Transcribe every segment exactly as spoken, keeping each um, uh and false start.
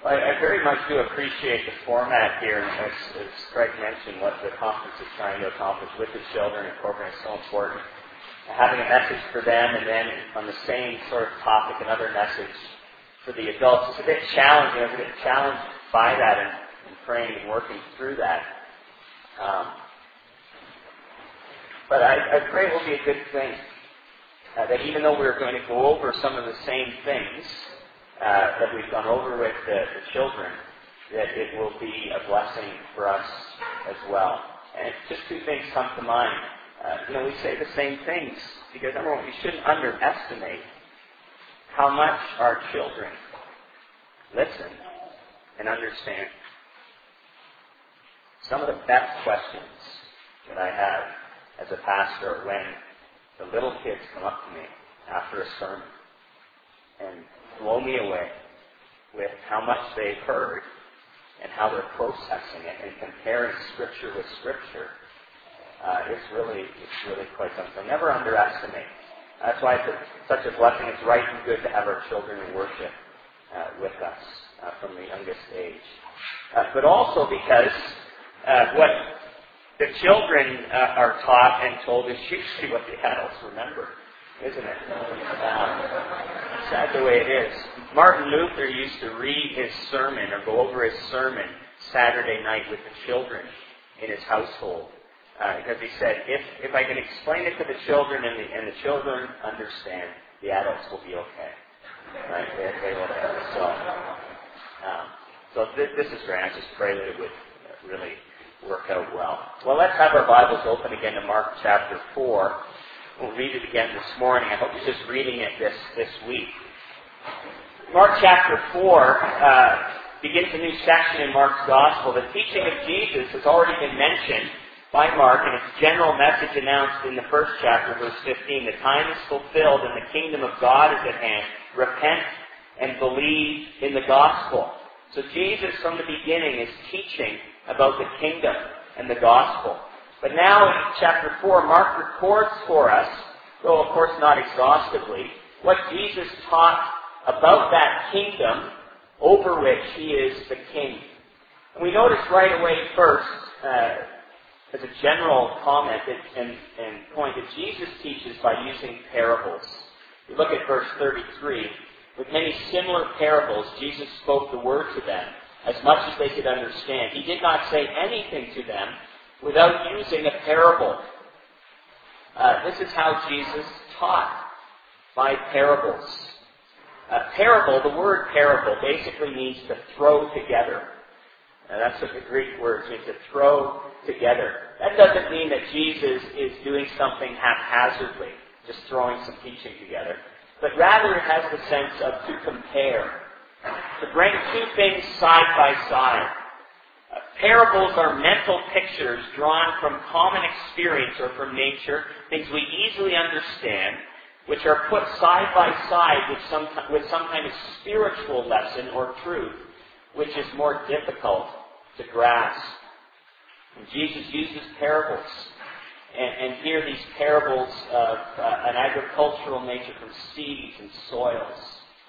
I, I very much do appreciate the format here, and as, as Greg mentioned, what the conference is trying to accomplish with the children and program is so important. Having a message for them, and then on the same sort of topic, another message for the adults. It's a bit challenging. I was a bit challenged by that and, and praying and working through that. Um, but I, I pray it will be a good thing. Uh, that even though we're going to go over some of the same things uh, that we've gone over with the, the children, that it will be a blessing for us as well. And just two things come to mind. Uh, you know, we say the same things because, number one, we shouldn't underestimate how much our children listen and understand. Some of the best questions that I have as a pastor are when the little kids come up to me after a sermon and blow me away with how much they've heard and how they're processing it and comparing Scripture with Scripture. Uh, it's really, it's really quite something. Never underestimate. That's why it's a, such a blessing. It's right and good to have our children in worship uh, with us uh, from the youngest age. Uh, but also because uh, what the children uh, are taught and told is usually what the adults remember, isn't it? Um, sad the way it is. Martin Luther used to read his sermon or go over his sermon Saturday night with the children in his household. Uh, because he said, if if I can explain it to the children and the, and the children understand, the adults will be okay. Right? They, they will. So, um, so this, this is great. I just pray that it would really work out well. Well, let's have our Bibles open again to Mark chapter four. We'll read it again this morning. I hope you're just reading it this, this week. Mark chapter four uh, begins a new section in Mark's Gospel. The teaching of Jesus has already been mentioned by Mark in its general message announced in the first chapter, verse fifteen. The time is fulfilled and the kingdom of God is at hand. Repent and believe in the gospel. So Jesus from the beginning is teaching about the kingdom and the gospel. But now in chapter four, Mark records for us, though of course not exhaustively, what Jesus taught about that kingdom over which he is the king. And we notice right away first, uh, as a general comment and, and point, that Jesus teaches by using parables. We look at verse thirty-three. With many similar parables, Jesus spoke the word to them as much as they could understand. He did not say anything to them without using a parable. Uh, this is how Jesus taught, by parables. A parable, the word parable, basically means to throw together. And that's what the Greek word means, to throw together. That doesn't mean that Jesus is doing something haphazardly, just throwing some teaching together. But rather it has the sense of to compare, to bring two things side by side. Uh, parables are mental pictures drawn from common experience or from nature, things we easily understand, which are put side by side with some, with some kind of spiritual lesson or truth, which is more difficult to grasp. And Jesus uses parables. And, and here these parables of uh, an agricultural nature from seeds and soils.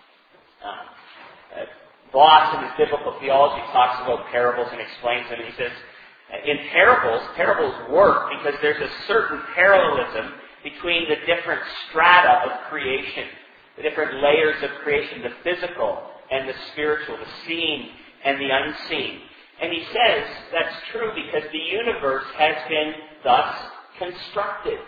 Um, uh, Voss in his biblical theology talks about parables and explains them. And he says, in parables, parables work because there's a certain parallelism between the different strata of creation, the different layers of creation, the physical and the spiritual, the seen and the unseen. And he says that's true because the universe has been thus constructed.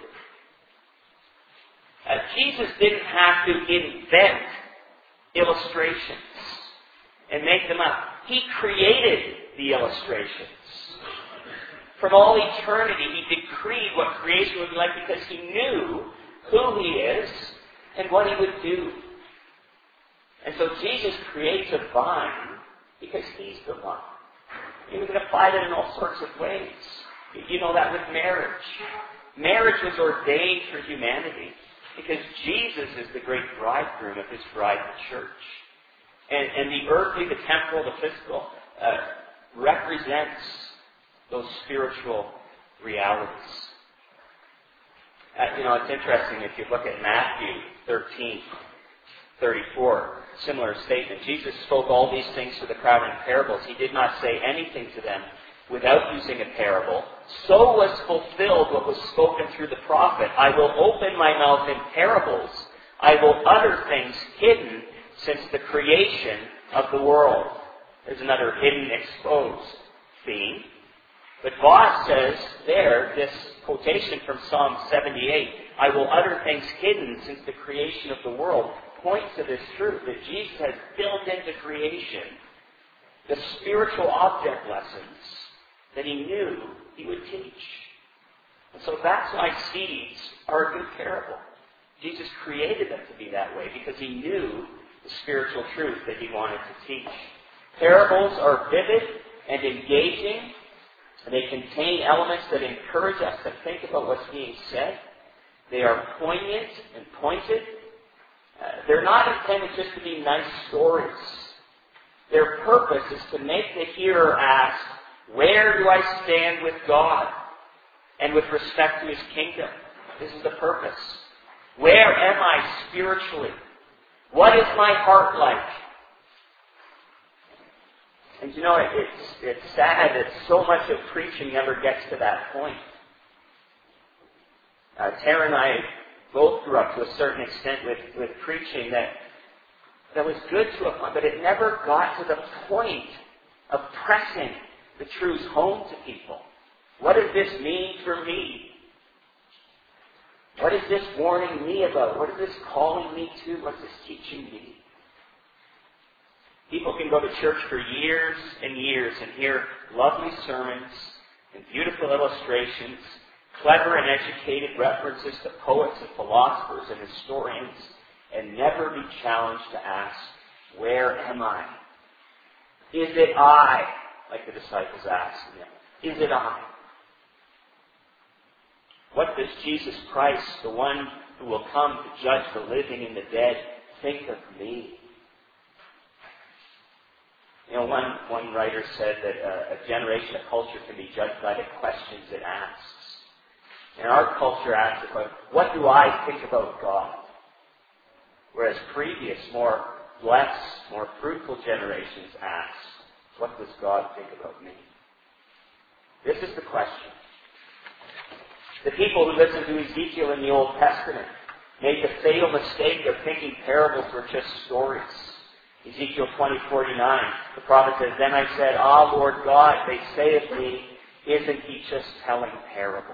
Uh, Jesus didn't have to invent illustrations and make them up. He created the illustrations. From all eternity, he decreed what creation would be like because he knew who he is and what he would do. And so Jesus creates a vine because he's the vine. And we can apply that in all sorts of ways. You know that with marriage. Marriage was ordained for humanity because Jesus is the great bridegroom of his bride, the church. And, and the earthly, the temporal, the physical uh, represents those spiritual realities. Uh, you know, it's interesting if you look at Matthew thirteen. thirty-four, similar statement. Jesus spoke all these things to the crowd in parables. He did not say anything to them without using a parable. So was fulfilled what was spoken through the prophet. I will open my mouth in parables. I will utter things hidden since the creation of the world. There's another hidden, exposed theme. But Voss says there, this quotation from Psalm seventy-eight, I will utter things hidden since the creation of the world, points to this truth that Jesus has built into creation the spiritual object lessons that he knew he would teach. And so that's why seeds are a good parable. Jesus created them to be that way because he knew the spiritual truth that he wanted to teach. Parables are vivid and engaging, and they contain elements that encourage us to think about what's being said. They are poignant and pointed. Uh, they're not intended just to be nice stories. Their purpose is to make the hearer ask, where do I stand with God and with respect to his kingdom? This is the purpose. Where am I spiritually? What is my heart like? And you know, it's, it's sad that so much of preaching never gets to that point. Uh, Tara and I both grew up to a certain extent with, with preaching that, that was good to a point, but it never got to the point of pressing the truths home to people. What does this mean for me? What is this warning me about? What is this calling me to? What is this teaching me? People can go to church for years and years and hear lovely sermons and beautiful illustrations, clever and educated references to poets and philosophers and historians, and never be challenged to ask, where am I? Is it I? Like the disciples asked them. Is it I? What does Jesus Christ, the one who will come to judge the living and the dead, think of me? You know, one, one writer said that a, a generation of culture can be judged by the questions it asks. And our culture asks about, what do I think about God? Whereas previous, more blessed, more fruitful generations ask, what does God think about me? This is the question. The people who listened to Ezekiel in the Old Testament made the fatal mistake of thinking parables were just stories. Ezekiel twenty forty-nine, the prophet says, then I said, ah, Lord God, they say of me, isn't he just telling parables?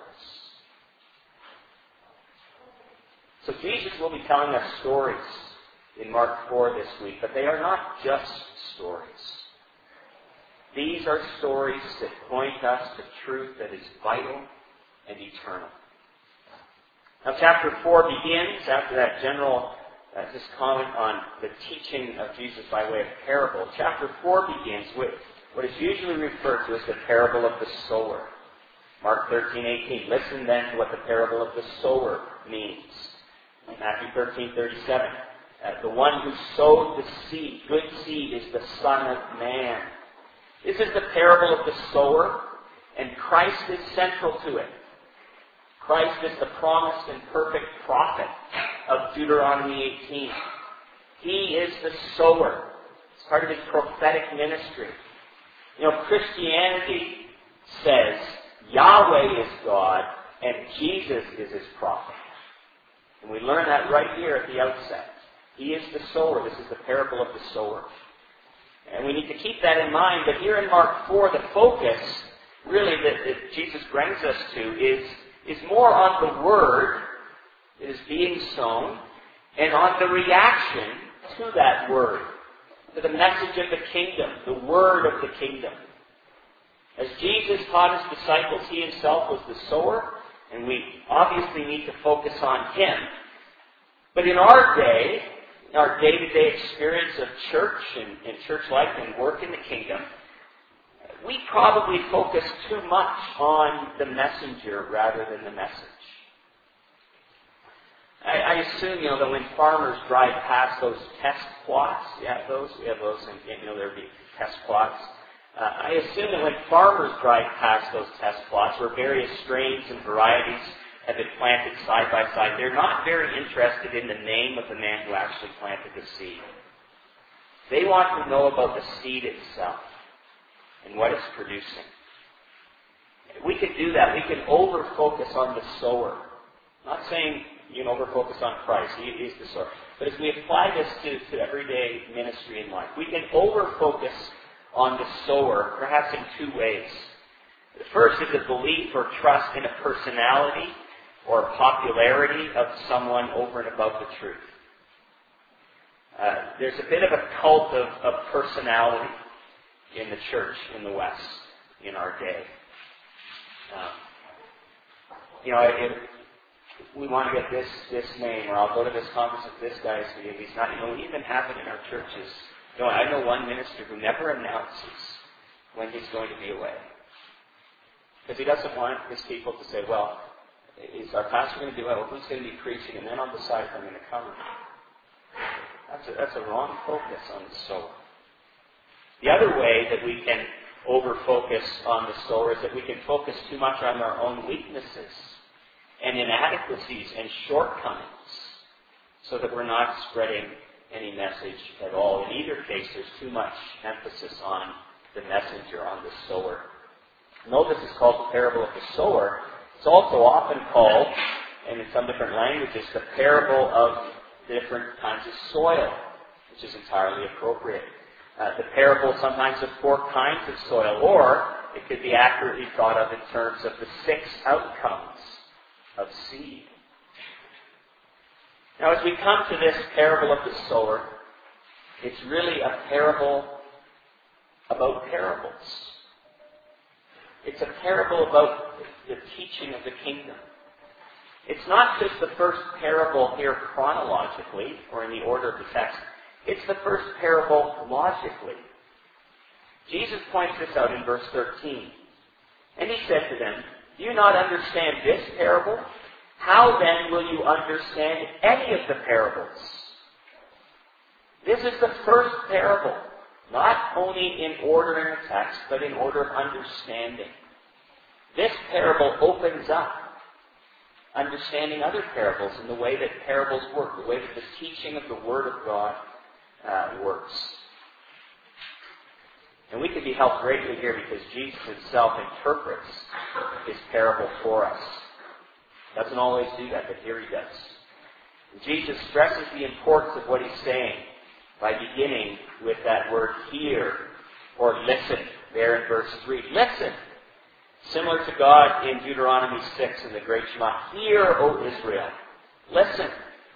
So Jesus will be telling us stories in Mark four this week, but they are not just stories. These are stories that point us to truth that is vital and eternal. Now chapter four begins, after that general uh, just comment on the teaching of Jesus by way of parable. Chapter four begins with what is usually referred to as the parable of the sower. Mark thirteen eighteen. Listen then to what the parable of the sower means. Matthew thirteen thirty-seven. Uh, the one who sowed the seed, good seed, is the Son of Man. This is the parable of the sower, and Christ is central to it. Christ is the promised and perfect prophet of Deuteronomy eighteen. He is the sower. It's part of his prophetic ministry. You know, Christianity says Yahweh is God and Jesus is his prophet. And we learn that right here at the outset. He is the sower. This is the parable of the sower. And we need to keep that in mind. But here in Mark four, the focus really that, that Jesus brings us to is, is more on the word that is being sown and on the reaction to that word, to the message of the kingdom, the word of the kingdom. As Jesus taught his disciples, he himself was the sower, and we obviously need to focus on him. But in our day, in our day-to-day experience of church and, and church life and work in the kingdom, we probably focus too much on the messenger rather than the message. I, I assume, you know, that when farmers drive past those test plots, yeah, those, we have those, and, you know, there'd be test plots. Uh, I assume that when farmers drive past those test plots where various strains and varieties have been planted side by side. They're not very interested in the name of the man who actually planted the seed. They want to know about the seed itself and what it's producing. We can do that. We can over-focus on the sower. I'm not saying you can over-focus on Christ. He is the sower. But as we apply this to, to everyday ministry in life, we can over-focus on the sower, perhaps in two ways. The first is a belief or trust in a personality or popularity of someone over and above the truth. Uh, there's a bit of a cult of, of personality in the church in the West in our day. Um, you know, if we want to get this this name, or I'll go to this conference with this guy, so if he's not, you know, we even have it in our churches. You know, I know one minister who never announces when he's going to be away. Because he doesn't want his people to say, well, is our pastor going to do it? Well, who's going to be preaching? And then I'll decide if I'm going to come. That's a, that's a wrong focus on the sower. The other way that we can over-focus on the sower is that we can focus too much on our own weaknesses and inadequacies and shortcomings so that we're not spreading any message at all. In either case, there's too much emphasis on the messenger, on the sower. Note this is called the parable of the sower. It's also often called, and in some different languages, the parable of different kinds of soil, which is entirely appropriate. Uh, the parable sometimes of four kinds of soil, or it could be accurately thought of in terms of the six outcomes of seed. Now, as we come to this parable of the sower, it's really a parable about parables. It's a parable about the teaching of the kingdom. It's not just the first parable here chronologically, or in the order of the text. It's the first parable logically. Jesus points this out in verse thirteen. And he said to them, do you not understand this parable? How then will you understand any of the parables? This is the first parable, not only in order in the text, but in order of understanding. This parable opens up understanding other parables and the way that parables work, the way that the teaching of the Word of God uh, works. And we can be helped greatly here because Jesus himself interprets his parable for us. Doesn't always do that, but here he does. And Jesus stresses the importance of what he's saying by beginning with that word hear or listen there in verse three. Listen! Similar to God in Deuteronomy six in the Great Shema. Hear, O Israel. Listen.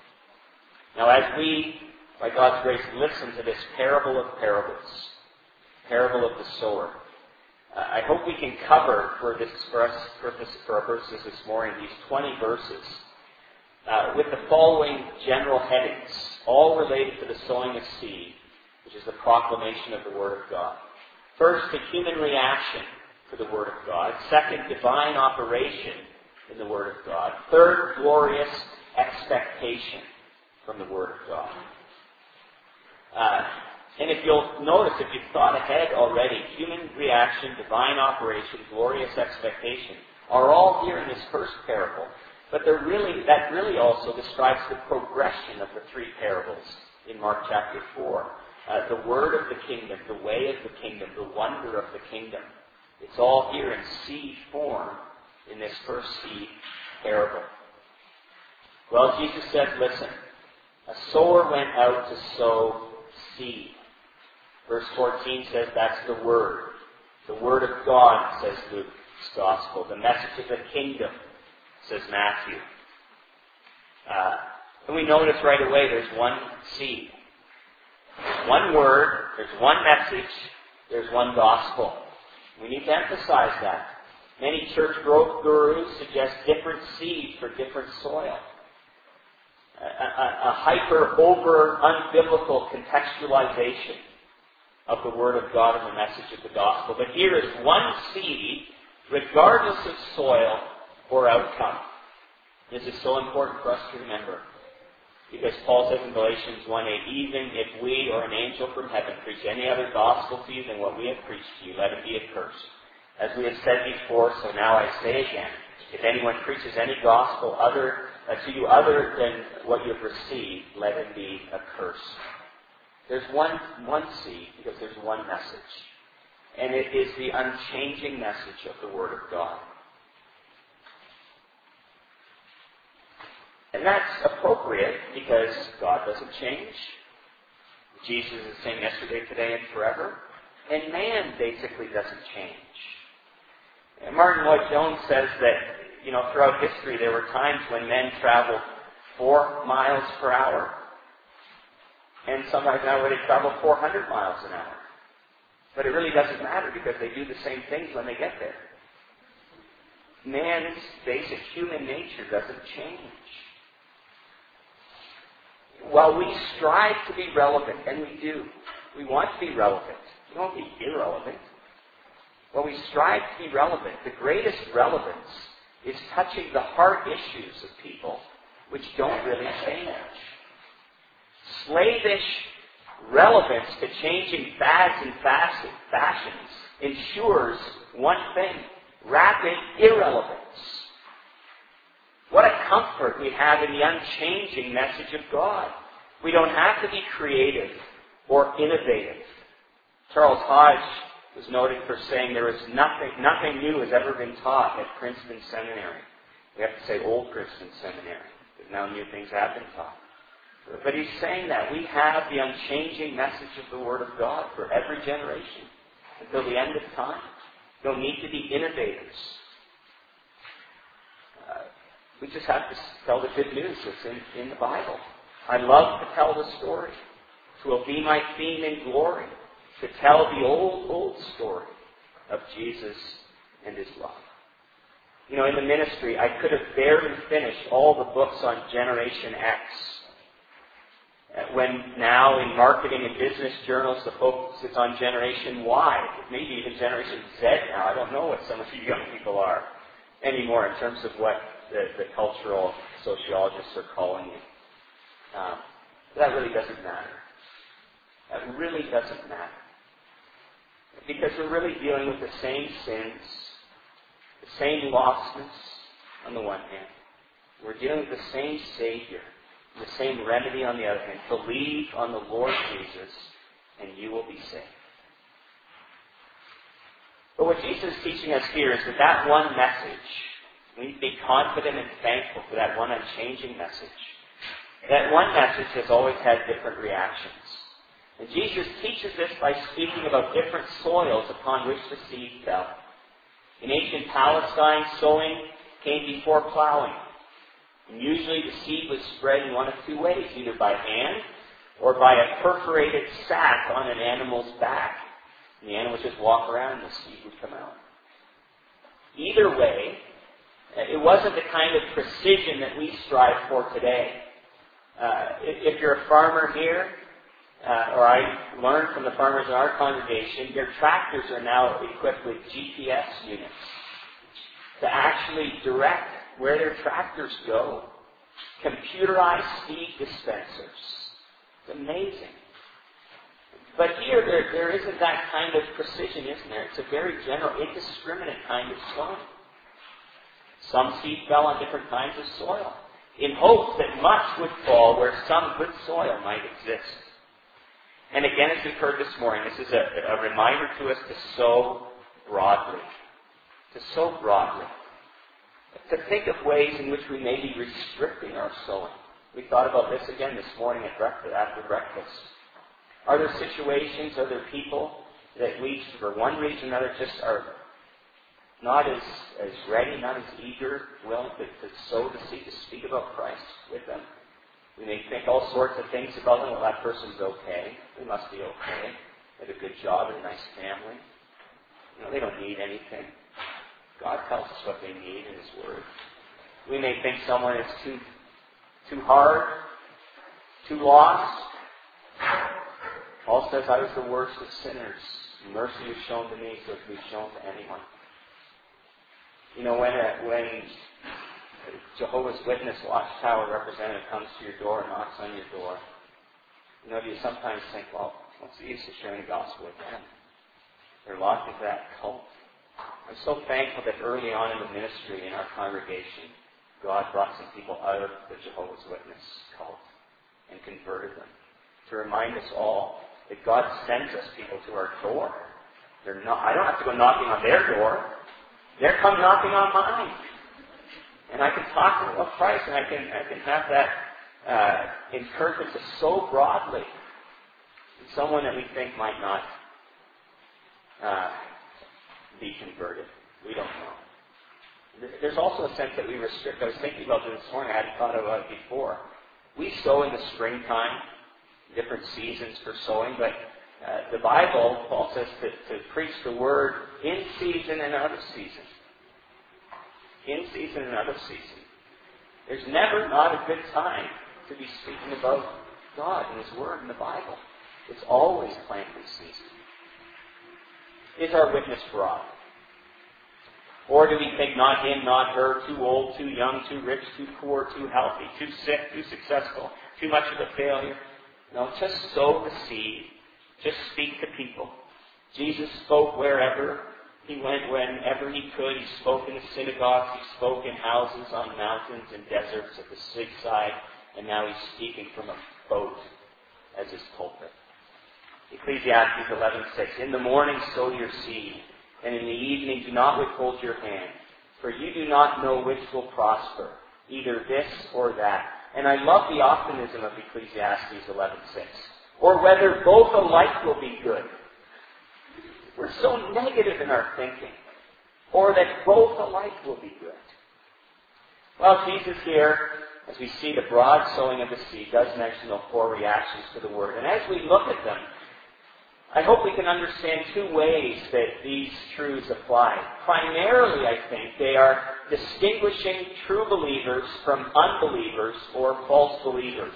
Now as we, by God's grace, listen to this parable of parables, parable of the sower, uh, I hope we can cover for this for us purpose for our purposes this morning these twenty verses uh, with the following general headings, all related to the sowing of seed, which is the proclamation of the Word of God. First, the human reaction to the Word of God. Second, divine operation in the Word of God. Third, glorious expectation from the Word of God. Uh, and if you'll notice, if you've thought ahead already, human reaction, divine operation, glorious expectation are all here in this first parable. But they're really, that really also describes the progression of the three parables in Mark chapter four. Uh, the word of the kingdom, the way of the kingdom, the wonder of the kingdom. It's all here in seed form in this first seed parable. Well, Jesus said, listen, a sower went out to sow seed. Verse fourteen says that's the word. The word of God, says Luke's gospel. The message of the kingdom, says Matthew. Uh, and we notice right away there's one seed. There's one word, there's one message, there's one gospel. We need to emphasize that. Many church growth gurus suggest different seed for different soil. A, a, a hyper, over, unbiblical contextualization of the Word of God and the message of the gospel. But here is one seed, regardless of soil or outcome. This is so important for us to remember. Because Paul says in Galatians one eight, even if we or an angel from heaven preach any other gospel to you than what we have preached to you, let it be accursed. As we have said before, so now I say again, If anyone preaches any gospel other uh, to you other than what you have received, let him be accursed. There's one, one seed because there's one message. And it is the unchanging message of the Word of God. And that's appropriate because God doesn't change. Jesus is the same yesterday, today, and forever. And man basically doesn't change. And Martin Lloyd-Jones says that, you know, throughout history there were times when men traveled four miles per hour. And sometimes now where they travel four hundred miles an hour. But it really doesn't matter because they do the same things when they get there. Man's basic human nature doesn't change. While we strive to be relevant, and we do, we want to be relevant. We don't want to be irrelevant. While we strive to be relevant, the greatest relevance is touching the heart issues of people which don't really change. Slavish relevance to changing fads and fashions ensures one thing: rapid irrelevance. What a comfort we have in the unchanging message of God. We don't have to be creative or innovative. Charles Hodge was noted for saying there is nothing, nothing new has ever been taught at Princeton Seminary. We have to say Old Princeton Seminary, because now new things have been taught. But he's saying that we have the unchanging message of the Word of God for every generation until the end of time. We don't need to be innovators. Uh, we just have to tell the good news that's in, in the Bible. I love to tell the story. It will be my theme in glory, to tell the old, old story of Jesus and His love. You know, in the ministry, I could have barely finished all the books on Generation X. When now in marketing and business journals the focus is on Generation Y, maybe even Generation Z now. I don't know what some of you young people are anymore in terms of what the, the cultural sociologists are calling you. Um, that really doesn't matter. That really doesn't matter. Because we're really dealing with the same sins, the same lostness on the one hand. We're dealing with the same Savior, the same remedy on the other hand. Believe on the Lord Jesus and you will be saved. But what Jesus is teaching us here is that that one message, we need to be confident and thankful for that one unchanging message. That one message has always had different reactions. And Jesus teaches this by speaking about different soils upon which the seed fell. In ancient Palestine, sowing came before plowing. And usually the seed was spread in one of two ways, either by hand or by a perforated sack on an animal's back. And the animal would just walk around and the seed would come out. Either way, it wasn't the kind of precision that we strive for today. Uh, if, if you're a farmer here, uh, or I learned from the farmers in our congregation, their tractors are now equipped with G P S units to actually direct where their tractors go. Computerized seed dispensers. It's amazing. But here, there, there isn't that kind of precision, isn't there? It's a very general, indiscriminate kind of sowing. Some seed fell on different kinds of soil, in hopes that much would fall where some good soil might exist. And again, as we've heard this morning, this is a, a reminder to us to sow broadly. To sow broadly. To think of ways in which we may be restricting our sowing. We thought about this again this morning at breakfast, after breakfast. Are there situations, are there people that we, for one reason or another, just are not as, as ready, not as eager, willing to, to sow the seed, to speak about Christ with them? We may think all sorts of things about them. Well, that person's okay. They must be okay. They have a good job and a nice family. You know, they don't need anything. God tells us what they need in His Word. We may think someone is too, too hard, too lost. Paul says, I was the worst of sinners. Mercy was shown to me, so it can be shown to anyone. You know, when a, when a Jehovah's Witness Watchtower representative comes to your door and knocks on your door, you know, do you sometimes think, well, what's the use of sharing the gospel with them? They're locked into that cult. I'm so thankful that early on in the ministry in our congregation, God brought some people out of the Jehovah's Witness cult and converted them to remind us all that God sends us people to our door. They're not, I don't have to go knocking on their door. They're come knocking on mine. And I can talk to them about Christ, and I can, I can have that uh, encouragement to so broadly in someone that we think might not uh, be converted. We don't know. There's also a sense that we restrict. I was thinking about this this morning. I hadn't thought about it before. We sow in the springtime, different seasons for sowing, but uh, the Bible, Paul says to, to preach the word in season and out of season. In season and out of season. There's never not a good time to be speaking about God and His Word in the Bible. It's always planting season. Is our witness broad? Or do we think not him, not her, too old, too young, too rich, too poor, too healthy, too sick, too successful, too much of a failure? No, just sow the seed. Just speak to people. Jesus spoke wherever He went, whenever He could. He spoke in the synagogues. He spoke in houses, on mountains and deserts, at the seaside. And now He's speaking from a boat as His pulpit. Ecclesiastes eleven six. In the morning sow your seed, and in the evening do not withhold your hand, for you do not know which will prosper, either this or that. And I love the optimism of Ecclesiastes eleven six. Or whether both alike will be good. We're so negative in our thinking. Or that both alike will be good. Well, Jesus here, as we see the broad sowing of the seed, does mention the four reactions to the word. And as we look at them, I hope we can understand two ways that these truths apply. Primarily, I think, they are distinguishing true believers from unbelievers or false believers.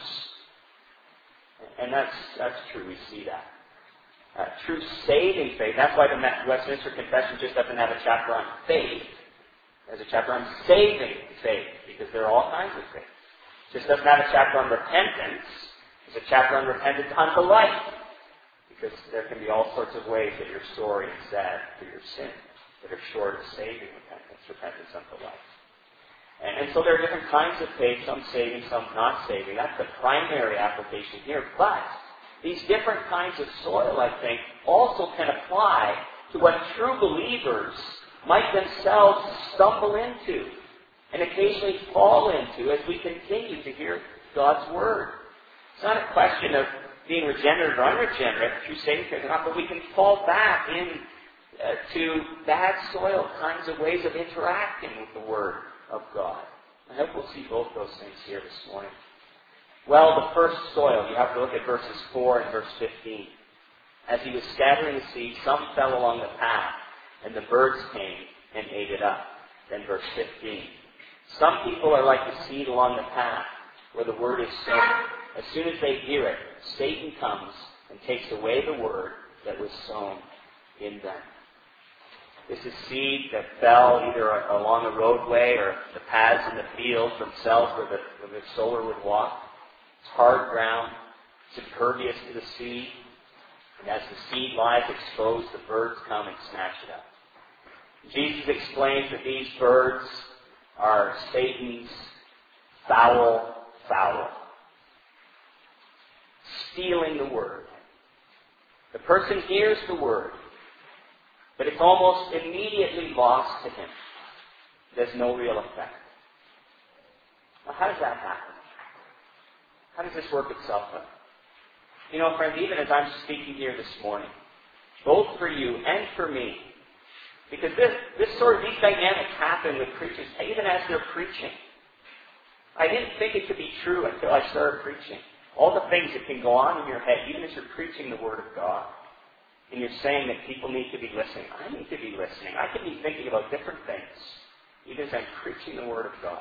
And that's, that's true. We see that. Uh, true saving faith. That's why the Westminster Confession just doesn't have a chapter on faith. There's a chapter on saving faith, because there are all kinds of faith. It just doesn't have a chapter on repentance. There's a chapter on repentance unto life. Because there can be all sorts of ways that you're sorry and sad for your sin that are short of saving repentance, repentance unto life. And, and so there are different kinds of faith, some saving, some not saving. That's the primary application here. But these different kinds of soil, I think, also can apply to what true believers might themselves stumble into and occasionally fall into as we continue to hear God's Word. It's not a question of being regenerate or unregenerate through saving faith or not, but we can fall back in uh, to bad soil kinds of ways of interacting with the Word of God. I hope we'll see both those things here this morning. Well, the first soil, you have to look at verses four and verse fifteen. As he was scattering the seed, some fell along the path, and the birds came and ate it up. Then verse fifteen. Some people are like the seed along the path, where the word is sown. As soon as they hear it, Satan comes and takes away the word that was sown in them. This is seed that fell either along a roadway or the paths in the fields themselves where the, where the sower would walk. It's hard ground. It's impervious to the seed. And as the seed lies exposed, the birds come and snatch it up. Jesus explains that these birds are Satan's foul fowl. Stealing the word. The person hears the word, but it's almost immediately lost to him. There's no real effect. Now, how does that happen? How does this work itself out? You know, friends, even as I'm speaking here this morning, both for you and for me, because this, this sort of, these dynamics happen with preachers, even as they're preaching. I didn't think it could be true until I started preaching. All the things that can go on in your head, even as you're preaching the Word of God, and you're saying that people need to be listening. I need to be listening. I can be thinking about different things, even as I'm preaching the Word of God.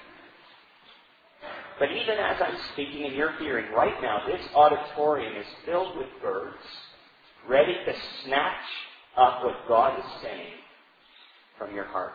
But even as I'm speaking and you're hearing, right now, this auditorium is filled with birds, ready to snatch up what God is saying from your heart.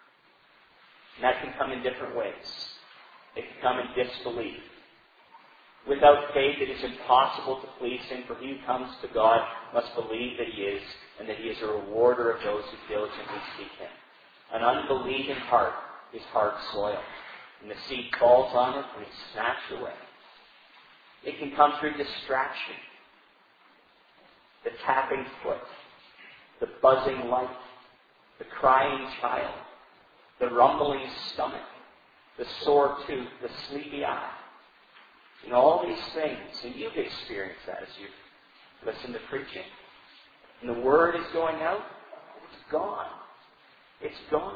And that can come in different ways. It can come in disbelief. Without faith it is impossible to please him, for he who comes to God must believe that he is, and that he is a rewarder of those who diligently seek him. An unbelieving heart is hard soil, and the seed falls on it and it's snatched away. It can come through distraction, the tapping foot, the buzzing light, the crying child, the rumbling stomach, the sore tooth, the sleepy eye. You know, all these things, and you've experienced that as you've listened to preaching. And the word is going out, it's gone. It's gone.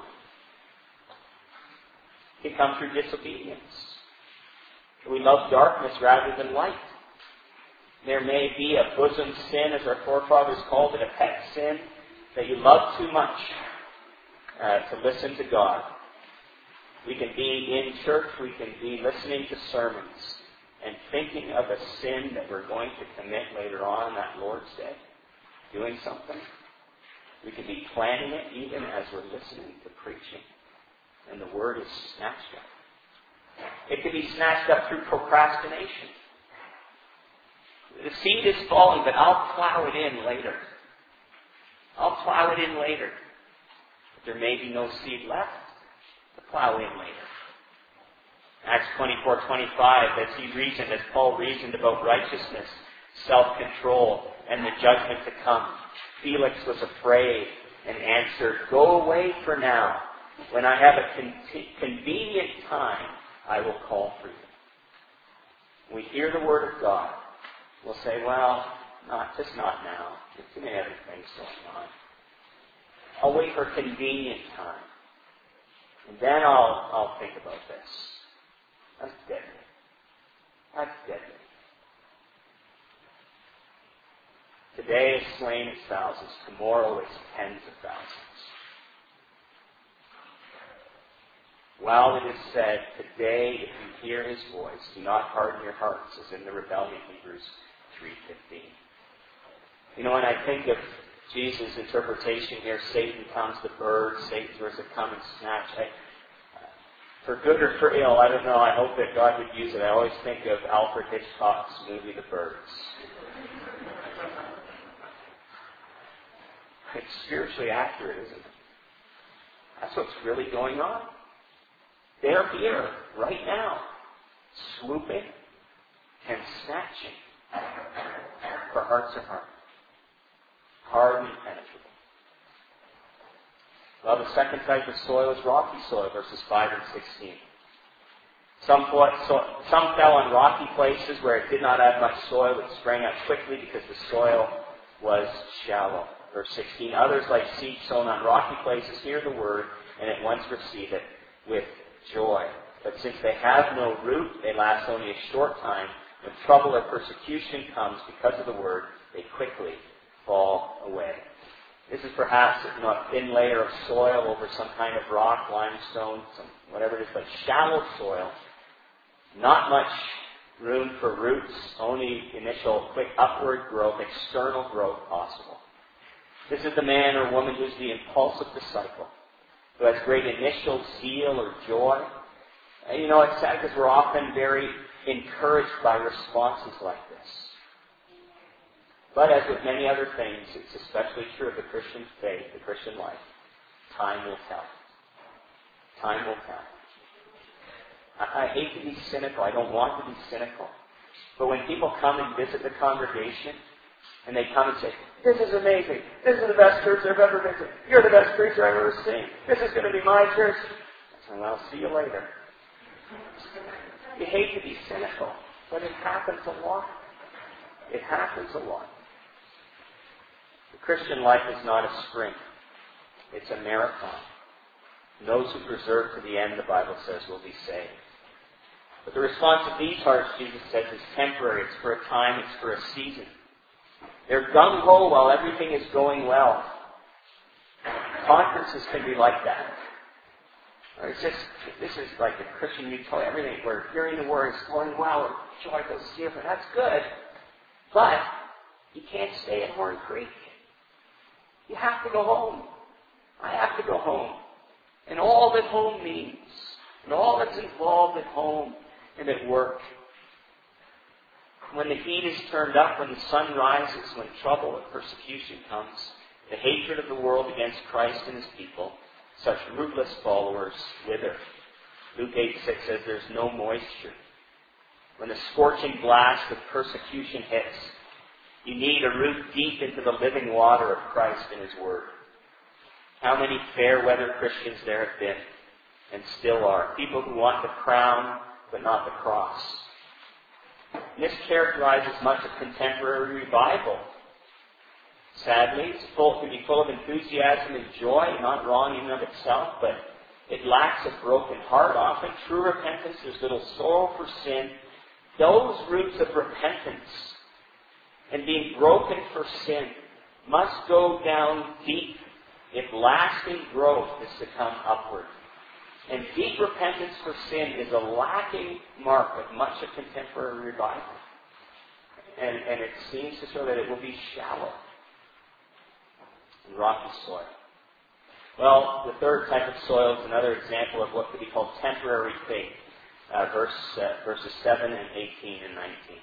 It can come through disobedience. We love darkness rather than light. There may be a bosom sin, as our forefathers called it, a pet sin, that you love too much uh, to listen to God. We can be in church, we can be listening to sermons and thinking of a sin that we're going to commit later on that Lord's Day, doing something. We can be planning it even as we're listening to preaching, and the word is snatched up. It can be snatched up through procrastination. The seed is falling, but I'll plow it in later. I'll plow it in later. But there may be no seed left to plow in later. Acts twenty-four twenty-five, as he reasoned, as Paul reasoned about righteousness, self-control, and the judgment to come, Felix was afraid and answered, "Go away for now. When I have a con- convenient time, I will call for you." We hear the word of God. We'll say, well, not just not now. There's too many other things going on. I'll wait for a convenient time. And then I'll, I'll think about this. That's deadly. That's deadly. Today is slain its thousands. Tomorrow it's tens of thousands. While it is said, today, if you hear his voice, do not harden your hearts, as in the rebellion, Hebrews three fifteen. You know, when I think of Jesus' interpretation here, Satan comes, the bird, Satan's words that come and snatch. I, for good or for ill, I don't know, I hope that God would use it. I always think of Alfred Hitchcock's movie, The Birds. It's spiritually accurate, isn't it? That's what's really going on. They're here, right now, swooping and snatching for hearts of heart. Hard and impenetrable. Well, the second type of soil is rocky soil, verses five and sixteen. Some, some fell on rocky places where it did not have much soil. It sprang up quickly because the soil was shallow. Verse sixteen, others like seed sown on rocky places hear the word and at once receive it with joy. But since they have no root, they last only a short time. When trouble or persecution comes because of the word, they quickly fall away. This is perhaps you know, a thin layer of soil over some kind of rock, limestone, some, whatever it is, but shallow soil. Not much room for roots, only initial quick upward growth, external growth possible. This is the man or woman who's the impulsive disciple, who has great initial zeal or joy. And you know, it's sad because we're often very encouraged by responses like this. But as with many other things, it's especially true of the Christian faith, the Christian life. Time will tell. Time will tell. I, I hate to be cynical. I don't want to be cynical. But when people come and visit the congregation, and they come and say, "This is amazing. This is the best church I've ever been to. You're the best preacher I've ever seen. This is going to be my church." I say, "Well, see you later." You hate to be cynical, but it happens a lot. It happens a lot. The Christian life is not a sprint. It's a marathon. And those who persevere to the end, the Bible says, will be saved. But the response of these hearts, Jesus says, is temporary. It's for a time. It's for a season. They're gung-ho while everything is going well. Conferences can be like that. It's just, this is like a Christian utopia. Everything, we're hearing the word, it's going well, we're joyful, cheerful. That's good. But you can't stay at Horn Creek. You have to go home. I have to go home. And all that home means, and all that's involved at home and at work. When the heat is turned up, when the sun rises, when trouble and persecution comes, the hatred of the world against Christ and his people, such rootless followers wither. Luke eight six says there's no moisture. When the scorching blast of persecution hits, you need a root deep into the living water of Christ and his word. How many fair-weather Christians there have been, and still are. People who want the crown, but not the cross. This characterizes much of contemporary revival. Sadly, it's full, can be full of enthusiasm and joy, not wrong in and of itself, but it lacks a broken heart often. True repentance, there's little sorrow for sin. Those roots of repentance and being broken for sin must go down deep if lasting growth is to come upward. And deep repentance for sin is a lacking mark of much of contemporary revival. And, and it seems to show that it will be shallow and rocky soil. Well, the third type of soil is another example of what could be called temporary faith. Uh, verse, uh, verses seven and eighteen and nineteen.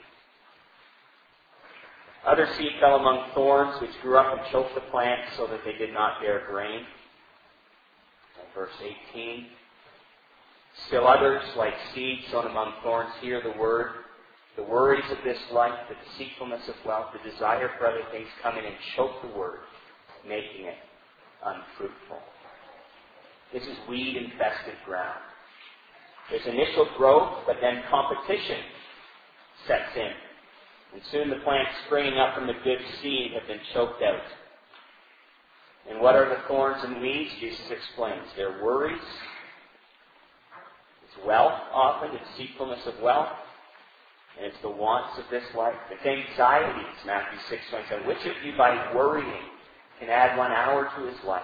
Other seed fell among thorns, which grew up and choked the plant so that they did not bear grain. And verse eighteen. Still others, like seed sown among thorns, hear the word. The worries of this life, the deceitfulness of wealth, the desire for other things come in and choke the word, making it unfruitful. This is weed-infested ground. There's initial growth, but then competition sets in. And soon the plants springing up from the good seed have been choked out. And what are the thorns and weeds? Jesus explains. They're worries. It's wealth often, the deceitfulness of wealth. And it's the wants of this life. It's anxieties, Matthew six twenty-seven. Which of you by worrying can add one hour to his life?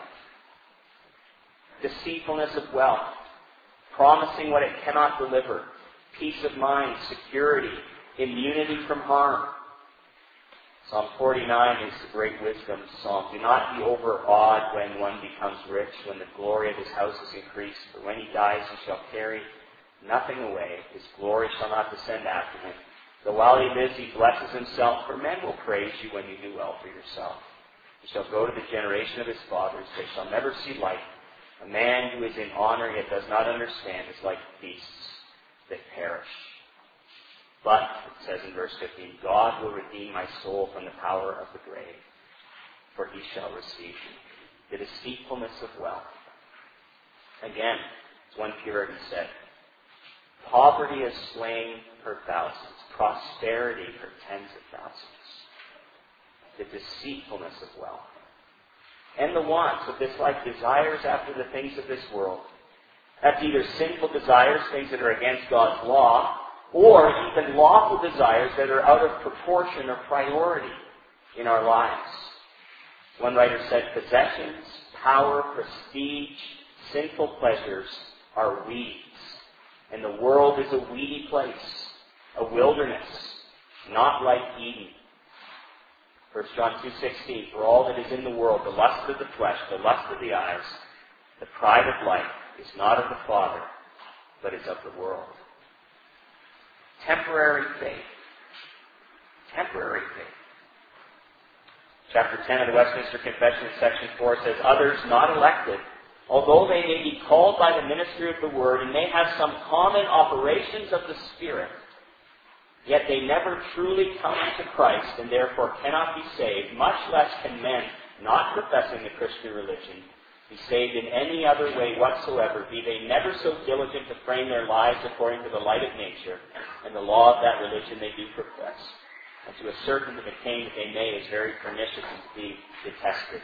Deceitfulness of wealth. Promising what it cannot deliver. Peace of mind, security, immunity from harm. Psalm forty-nine is the great wisdom psalm. Do not be overawed when one becomes rich, when the glory of his house is increased. For when he dies, he shall carry nothing away. His glory shall not descend after him. Though while he lives, he blesses himself, for men will praise you when you do well for yourself. You shall go to the generation of his fathers. They shall never see light. A man who is in honor yet does not understand is like beasts that perish. But, it says in verse fifteen, God will redeem my soul from the power of the grave, for he shall receive me. The deceitfulness of wealth. Again, as one Puritan said, poverty has slain her thousands, prosperity her tens of thousands. The deceitfulness of wealth. And the wants of this life, desires after the things of this world. That's either sinful desires, things that are against God's law, or even lawful desires that are out of proportion or priority in our lives. One writer said, possessions, power, prestige, sinful pleasures are weeds. And the world is a weedy place, a wilderness, not like Eden. First John two sixteen, for all that is in the world, the lust of the flesh, the lust of the eyes, the pride of life, is not of the Father, but is of the world. Temporary faith. Temporary faith. Chapter ten of the Westminster Confession, section four, says, others not elected, although they may be called by the ministry of the Word and may have some common operations of the Spirit, yet they never truly come to Christ and therefore cannot be saved, much less can men not professing the Christian religion be saved in any other way whatsoever, be they never so diligent to frame their lives according to the light of nature and the law of that religion they do profess. And to assert and to maintain that they may is very pernicious and to be detested.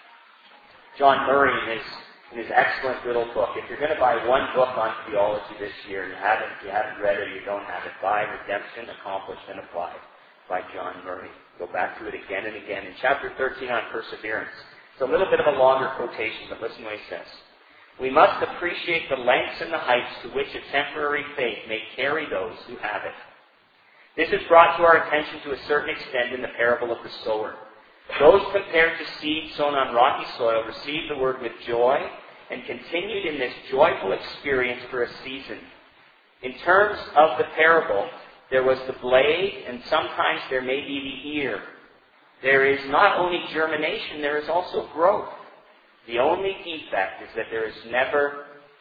John Murray, in his, in his excellent little book, if you're going to buy one book on theology this year and you haven't, you haven't read it or you don't have it, buy Redemption Accomplished and Applied by John Murray. Go back to it again and again. In chapter thirteen on perseverance, it's a little bit of a longer quotation, but listen to what he says. We must appreciate the lengths and the heights to which a temporary faith may carry those who have it. This is brought to our attention to a certain extent in the parable of the sower. Those compared to seed sown on rocky soil received the word with joy and continued in this joyful experience for a season. In terms of the parable, There was the blade, and sometimes there may be the ear. There is not only germination, there is also growth. The only defect is that there is never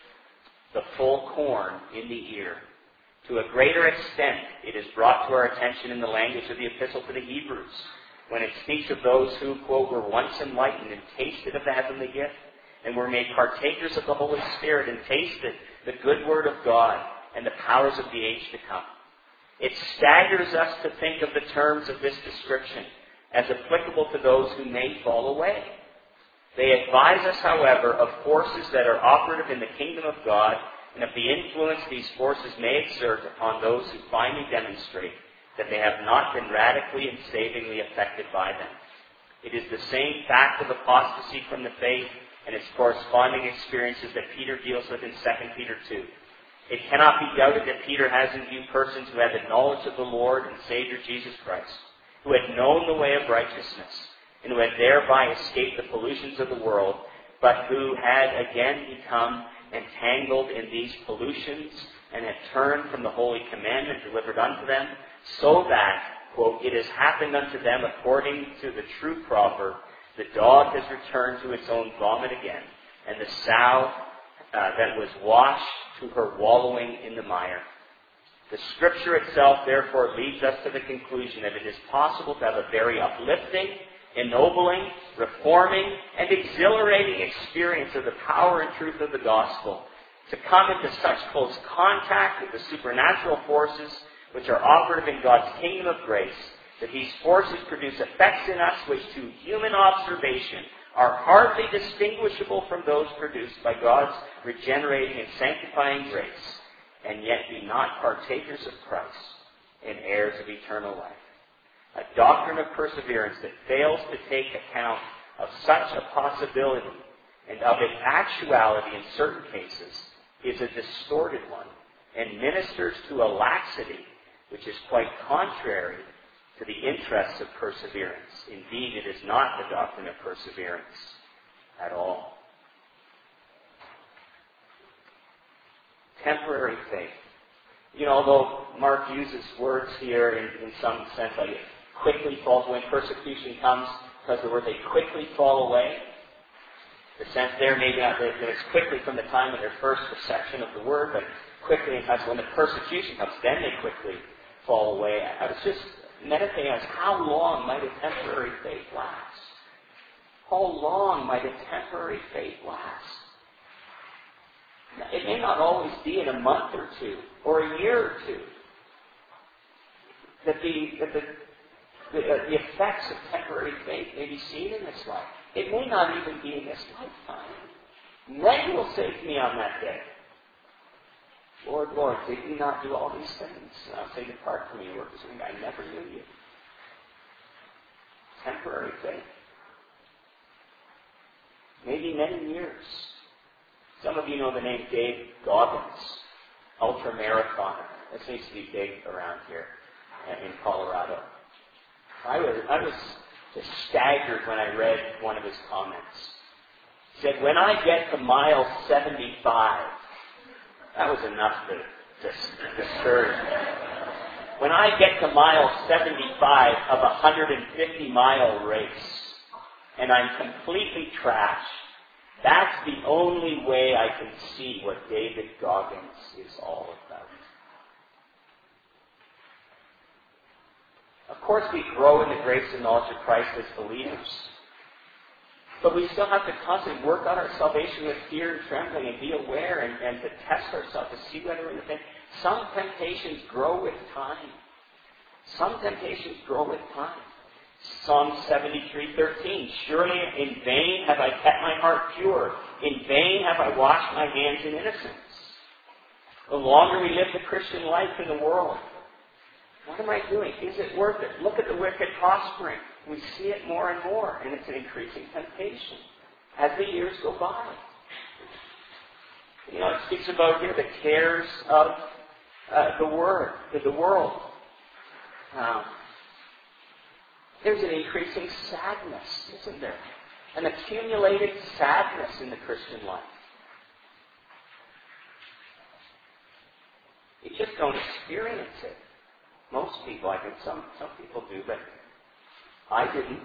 the full corn in the ear. To a greater extent, it is brought to our attention in the language of the Epistle to the Hebrews, when it speaks of those who, quote, were once enlightened and tasted of the heavenly gift, and were made partakers of the Holy Spirit, and tasted the good word of God and the powers of the age to come. It staggers us to think of the terms of this description as applicable to those who may fall away. They advise us, however, of forces that are operative in the kingdom of God, and of the influence these forces may exert upon those who finally demonstrate that they have not been radically and savingly affected by them. It is the same fact of apostasy from the faith and its corresponding experiences that Peter deals with in Second Peter two. It cannot be doubted that Peter has in view persons who had the knowledge of the Lord and Savior Jesus Christ, who had known the way of righteousness, and who had thereby escaped the pollutions of the world, but who had again become entangled in these pollutions and had turned from the holy commandment delivered unto them, so that, quote, it has happened unto them according to the true proverb, the dog has returned to its own vomit again, and the sow uh, that was washed to her wallowing in the mire. The Scripture itself, therefore, leads us to the conclusion that it is possible to have a very uplifting, ennobling, reforming, and exhilarating experience of the power and truth of the gospel, to come into such close contact with the supernatural forces which are operative in God's kingdom of grace, that these forces produce effects in us which to human observation are hardly distinguishable from those produced by God's regenerating and sanctifying grace, and yet be not partakers of Christ and heirs of eternal life. A doctrine of perseverance that fails to take account of such a possibility and of its actuality in certain cases is a distorted one and ministers to a laxity which is quite contrary to the interests of perseverance. Indeed, it is not the doctrine of perseverance at all. Temporary faith. You know, although Mark uses words here in, in some sense like it quickly falls away, when persecution comes, because the word they quickly fall away, the sense there maybe not that it's quickly from the time of their first reception of the word, but quickly in times when the persecution comes, then they quickly fall away. I was just meditating on how long might a temporary faith last? How long might a temporary faith last? It may not always be in a month or two, or a year or two, that the, that the, the, the effects of temporary faith may be seen in this life. It may not even be in this lifetime. When will say to me on that day, Lord, Lord, did you not do all these things? And I'll say, depart from me, you workers of iniquity. I never knew you. Temporary faith. Maybe many years. Some of you know the name Dave Goggins, ultra-marathoner. This needs to be big around here in Colorado. I was, I was just staggered when I read one of his comments. He said, when I get to mile seventy-five, that was enough to, to discourage me. When I get to mile seventy-five of a one hundred fifty mile race, and I'm completely trashed, that's the only way I can see what David Goggins is all about. Of course, we grow in the grace and knowledge of Christ as believers. But we still have to constantly work on our salvation with fear and trembling and be aware and, and to test ourselves to see whether we're in the faith. Some temptations grow with time. Some temptations grow with time. Psalm seventy-three thirteen. Surely in vain have I kept my heart pure. In vain have I washed my hands in innocence. The longer we live the Christian life in the world, what am I doing? Is it worth it? Look at the wicked prospering. We see it more and more, and it's an increasing temptation as the years go by. You know, it speaks about here the cares of uh, the word, of the world. Um, there's an increasing sadness, isn't there? An accumulated sadness in the Christian life. You just don't experience it. Most people, I think some, some people do, but I didn't.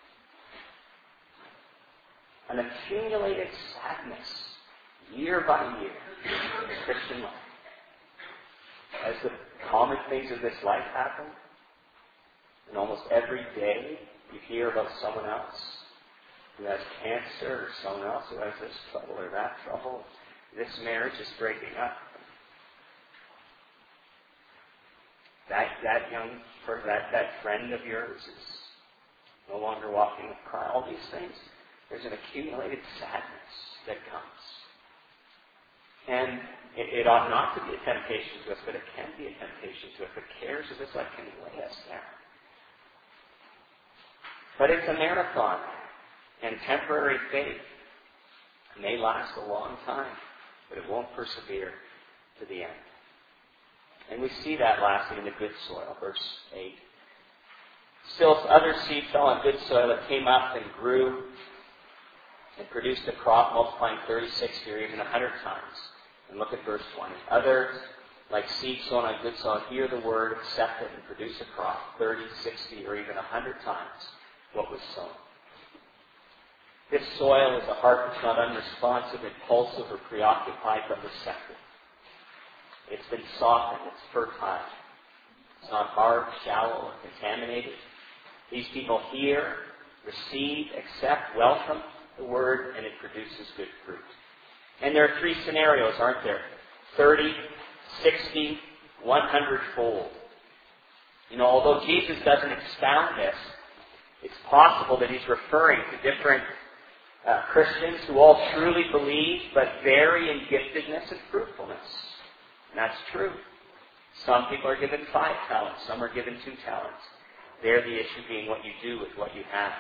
An accumulated sadness, year by year, in Christian life. As the common things of this life happen, and almost every day you hear about someone else who has cancer, or someone else who has this trouble or that trouble. This marriage is breaking up. That that young person, that, that friend of yours is no longer walking with Christ. All these things, there's an accumulated sadness that comes. And it, it ought not to be a temptation to us, but it can be a temptation to us. The cares of this life can weigh us down. But it's a marathon, and temporary faith may last a long time, but it won't persevere to the end. And we see that lastly in the good soil, verse eight. Still other seed fell on good soil that came up and grew and produced a crop multiplying thirty, sixty, or even one hundred times. And look at verse twenty. Others, like seed sown on good soil, hear the word, accept it, and produce a crop thirty, sixty, or even one hundred times what was sown. This soil is a heart that's not unresponsive, impulsive, or preoccupied, but receptive. It's been softened. It's fertile. It's not hard, shallow, or contaminated. These people hear, receive, accept, welcome the word, and it produces good fruit. And there are three scenarios, aren't there? thirty, sixty, one hundred fold. You know, although Jesus doesn't expound this, it's possible that he's referring to different uh, Christians who all truly believe, but vary in giftedness and fruitfulness. And that's true. Some people are given five talents. Some are given two talents. There the issue being what you do with what you have.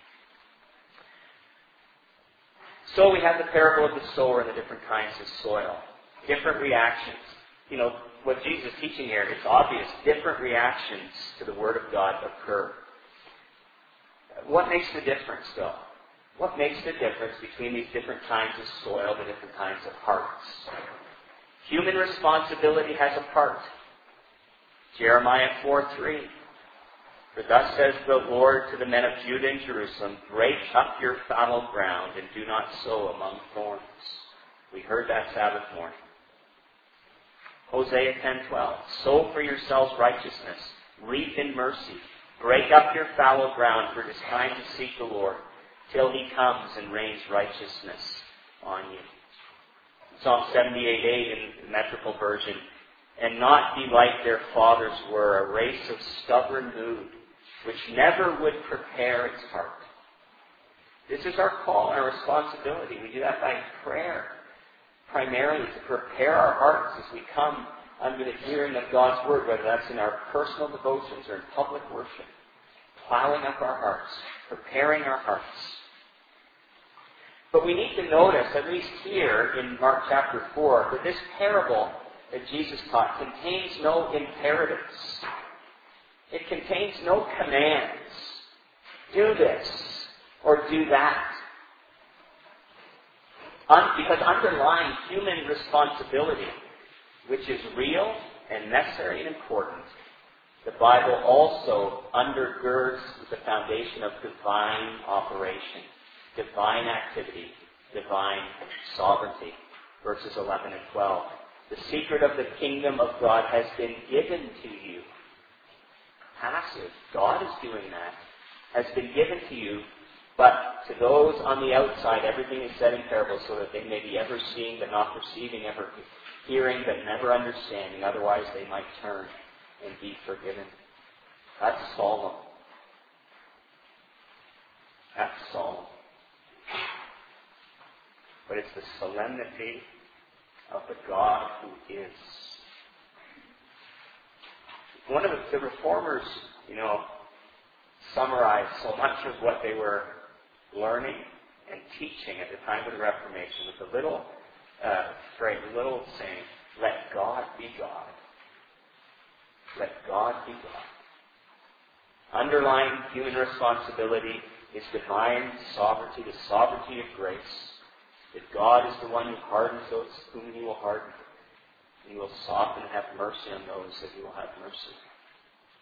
So we have the parable of the sower and the different kinds of soil. Different reactions. You know, what Jesus is teaching here, it's obvious. Different reactions to the Word of God occur. What makes the difference, though? What makes the difference between these different kinds of soil, the different kinds of hearts? Human responsibility has a part. Jeremiah four three. For thus says the Lord to the men of Judah and Jerusalem, break up your fallow ground and do not sow among thorns. We heard that Sabbath morning. Hosea ten twelve. Sow for yourselves righteousness. Reap in mercy. Break up your fallow ground, for it is time to seek the Lord, till he comes and rains righteousness on you. Psalm seventy-eight eight in the metrical version. And not be like their fathers were, a race of stubborn mood, which never would prepare its heart. This is our call and our responsibility. We do that by prayer, primarily to prepare our hearts as we come under the hearing of God's Word, whether that's in our personal devotions or in public worship, plowing up our hearts, preparing our hearts. But we need to notice, at least here in Mark chapter four, that this parable that Jesus taught contains no imperatives. It contains no commands. Do this or do that. Un- because underlying human responsibility, which is real and necessary and important, the Bible also undergirds the foundation of divine operation, divine activity, divine sovereignty. Verses eleven and twelve. The secret of the kingdom of God has been given to you. Passive. God is doing that. Has been given to you. But to those on the outside, everything is said in parables so that they may be ever seeing but not perceiving, ever hearing but never understanding. Otherwise they might turn and be forgiven. That's solemn. That's solemn. But it's the solemnity of the God who is. One of the, the reformers, you know, summarized so much of what they were learning and teaching at the time of the Reformation with the little uh, phrase, the little saying, let God be God. Let God be God. Underlying human responsibility is divine sovereignty, the sovereignty of grace. That God is the one who hardens those whom he will harden. He will soften and have mercy on those that he will have mercy.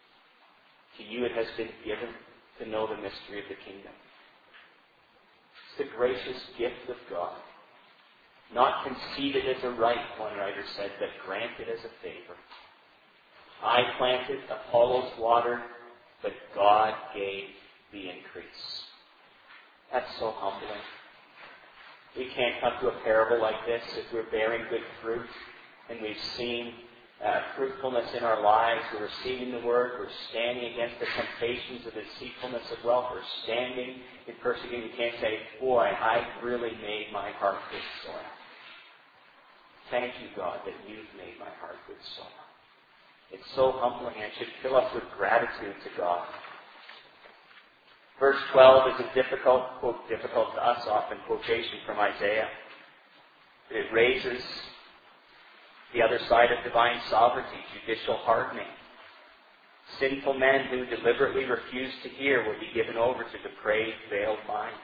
To you it has been given to know the mystery of the kingdom. It's the gracious gift of God. Not conceded as a right, one writer said, but granted as a favor. I planted, Apollos watered, but God gave the increase. That's so humbling. We can't come to a parable like this if we're bearing good fruit and we've seen uh, fruitfulness in our lives. We're receiving the word. We're standing against the temptations of deceitfulness of wealth. We're standing in persecution. You can't say, boy, I really made my heart good soil. Thank you, God, that you've made my heart good soil. It's so humbling and it should fill us with gratitude to God. Verse twelve is a difficult, quote, difficult to us often, quotation from Isaiah. It raises the other side of divine sovereignty, judicial hardening. Sinful men who deliberately refuse to hear will be given over to depraved, veiled minds.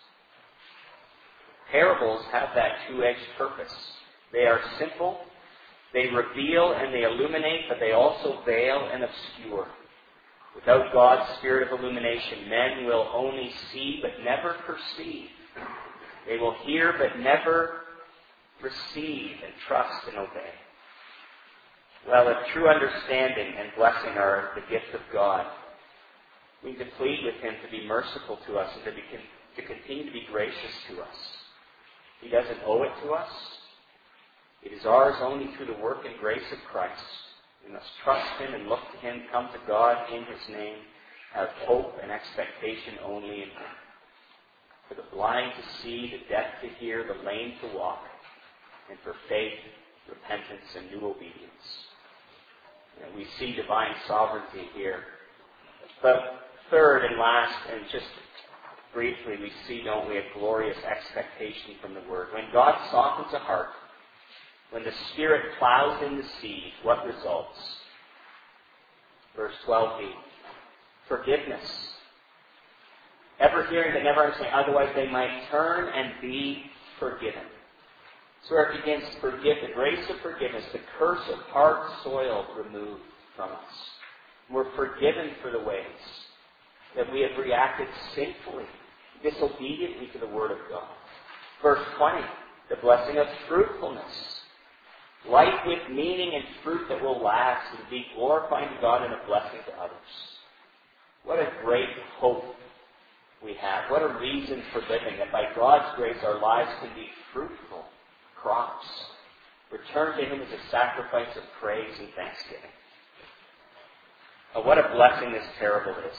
Parables have that two-edged purpose. They are simple, they reveal and they illuminate, but they also veil and obscure. Without God's spirit of illumination, men will only see but never perceive. They will hear but never receive and trust and obey. Well, if true understanding and blessing are the gift of God, we need to plead with Him to be merciful to us and to, be, to continue to be gracious to us. He doesn't owe it to us. It is ours only through the work and grace of Christ. We must trust Him and look to Him, come to God in His name, have hope and expectation only in Him. For the blind to see, the deaf to hear, the lame to walk, and for faith, repentance, and new obedience. You know, we see divine sovereignty here. But third and last, and just briefly, we see, don't we, a glorious expectation from the Word. When God softens a heart, when the Spirit plows in the seed, what results? Verse twelve b. Forgiveness. Ever hearing but never understanding, otherwise they might turn and be forgiven. So where it begins to forgive, the grace of forgiveness, the curse of hard soil removed from us. We're forgiven for the ways that we have reacted sinfully, disobediently to the Word of God. Verse twenty, the blessing of fruitfulness. Life with meaning and fruit that will last and be glorifying to God and a blessing to others. What a great hope we have. What a reason for living, that by God's grace our lives can be fruitful crops. Return to Him as a sacrifice of praise and thanksgiving. Oh, what a blessing this parable is.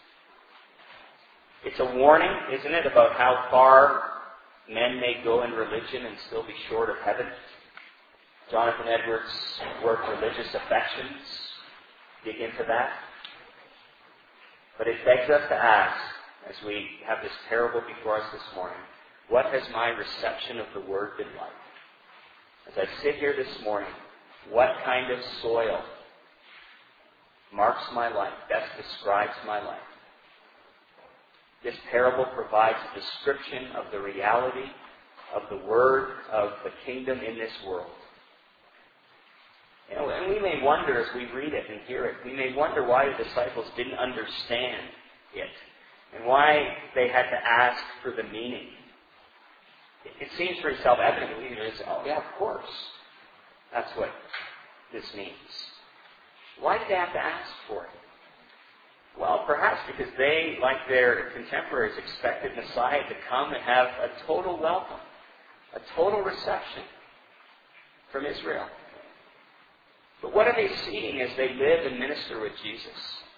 It's a warning, isn't it, about how far men may go in religion and still be short of heaven. Jonathan Edwards' work, Religious Affections, dig into that. But it begs us to ask, as we have this parable before us this morning, what has my reception of the Word been like? As I sit here this morning, what kind of soil marks my life, best describes my life? This parable provides a description of the reality of the Word of the kingdom in this world. You know, and we may wonder as we read it and hear it, we may wonder why the disciples didn't understand it and why they had to ask for the meaning. It seems pretty self-evident. We can say, oh, yeah, of course. That's what this means. Why did they have to ask for it? Well, perhaps because they, like their contemporaries, expected Messiah to come and have a total welcome, a total reception from Israel. But what are they seeing as they live and minister with Jesus?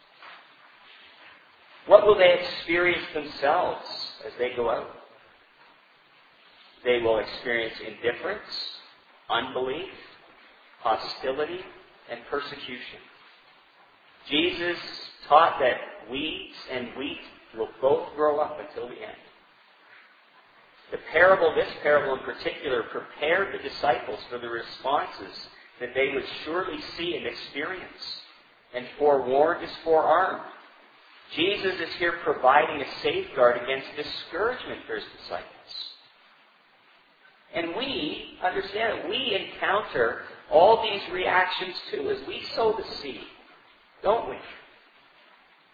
What will they experience themselves as they go out? They will experience indifference, unbelief, hostility, and persecution. Jesus taught that weeds and wheat will both grow up until the end. The parable, this parable in particular, prepared the disciples for the responses that they would surely see and experience. And forewarned is forearmed. Jesus is here providing a safeguard against discouragement for His disciples. And we, understand that we encounter all these reactions too as we sow the seed, don't we?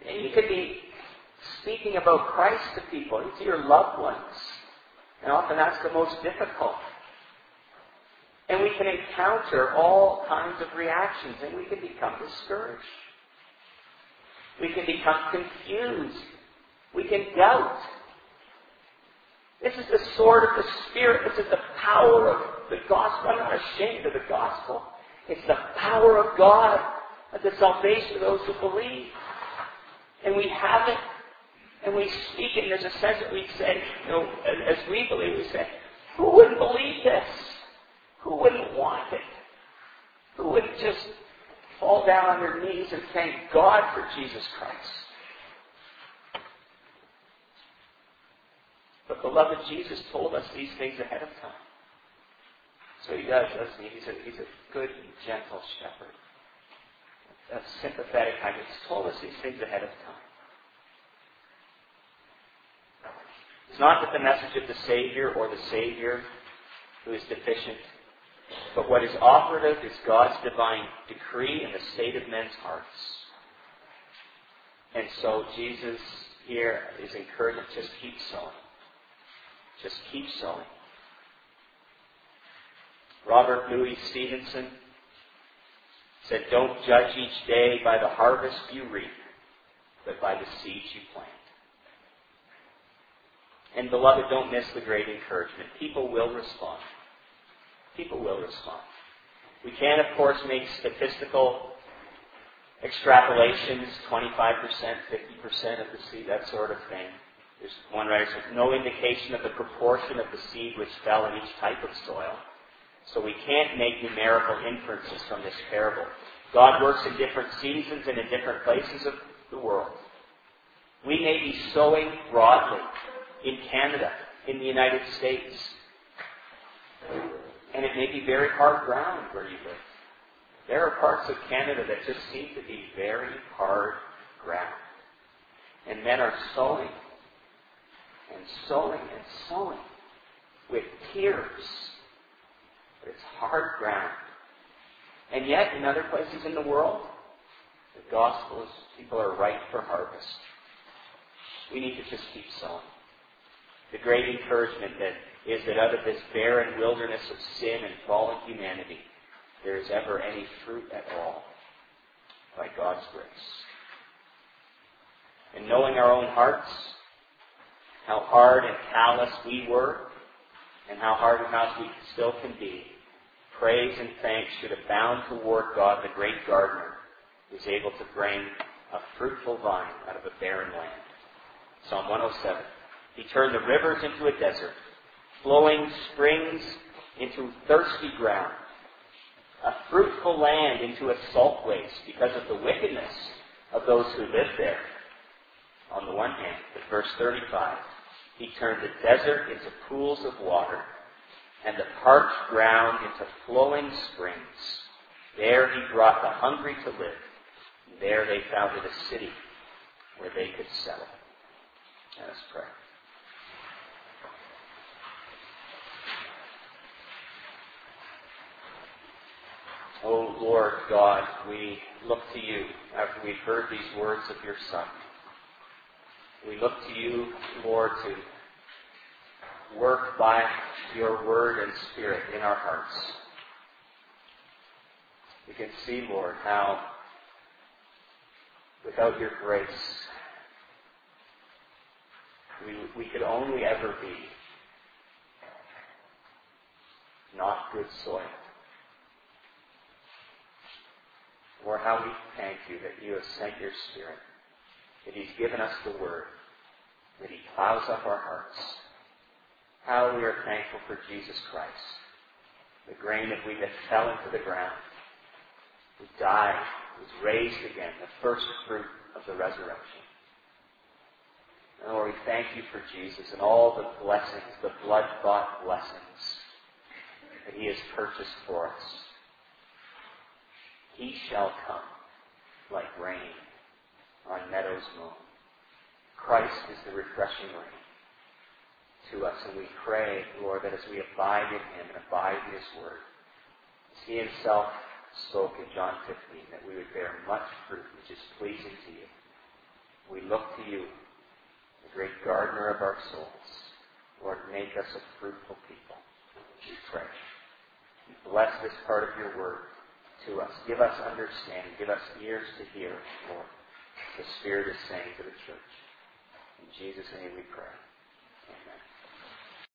And you could be speaking about Christ to people, to your loved ones. And often that's the most difficult. And we can encounter all kinds of reactions, and we can become discouraged. We can become confused. We can doubt. This is the sword of the Spirit. This is the power of the gospel. I'm not ashamed of the gospel. It's the power of God at the salvation of those who believe. And we have it, and we speak it. And there's a sense that we say, you know, as we believe, we say, who wouldn't believe this? Who wouldn't want it? Who wouldn't just fall down on their knees and thank God for Jesus Christ? But beloved, Jesus told us these things ahead of time. So he does, doesn't he? He's a, he's a good and gentle shepherd. A sympathetic kind. He's told us these things ahead of time. It's not that the message of the Savior or the Savior who is deficient, but what is operative is God's divine decree in the state of men's hearts. And so Jesus here is encouraging, just keep sowing. Just keep sowing. Robert Louis Stevenson said, don't judge each day by the harvest you reap, but by the seeds you plant. And beloved, don't miss the great encouragement. People will respond. People will respond. We can, of course, make statistical extrapolations, twenty-five percent, fifty percent of the seed, that sort of thing. There's one writer says, no indication of the proportion of the seed which fell in each type of soil. So we can't make numerical inferences from this parable. God works in different seasons and in different places of the world. We may be sowing broadly in Canada, in the United States. And it may be very hard ground where you live. There are parts of Canada that just seem to be very hard ground. And men are sowing and sowing and sowing with tears. But it's hard ground. And yet, in other places in the world, the gospel is, people are ripe for harvest. We need to just keep sowing. The great encouragement that is that out of this barren wilderness of sin and fallen humanity, there is ever any fruit at all by God's grace. And knowing our own hearts, how hard and callous we were, and how hard and callous we still can be, praise and thanks should abound toward God, the great gardener, who is able to bring a fruitful vine out of a barren land. Psalm one oh seven. He turned the rivers into a desert, flowing springs into thirsty ground, a fruitful land into a salt waste because of the wickedness of those who live there. On the one hand, but verse thirty-five, he turned the desert into pools of water, and the parched ground into flowing springs. There he brought the hungry to live, and there they founded a city where they could settle. Let us pray. O Lord God, we look to you after we've heard these words of your Son. We look to you, Lord, to work by your word and Spirit in our hearts. We can see, Lord, how without your grace, we, we could only ever be not good soil. Or how we thank you that you have sent your Spirit, that he's given us the word, that he plows up our hearts. How we are thankful for Jesus Christ, the grain of wheat that fell into the ground, who died, was raised again, the first fruit of the resurrection. And Lord, we thank you for Jesus and all the blessings, the blood-bought blessings that he has purchased for us. He shall come like rain on meadows mown. Christ is the refreshing rain to us, and we pray, Lord, that as we abide in him and abide in his word, as he himself spoke in John fifteen, that we would bear much fruit which is pleasing to you. We look to you, the great gardener of our souls. Lord, make us a fruitful people. We pray. Bless this part of your word to us. Give us understanding. Give us ears to hear, Lord. The Spirit is saying to the church. In Jesus' name we pray.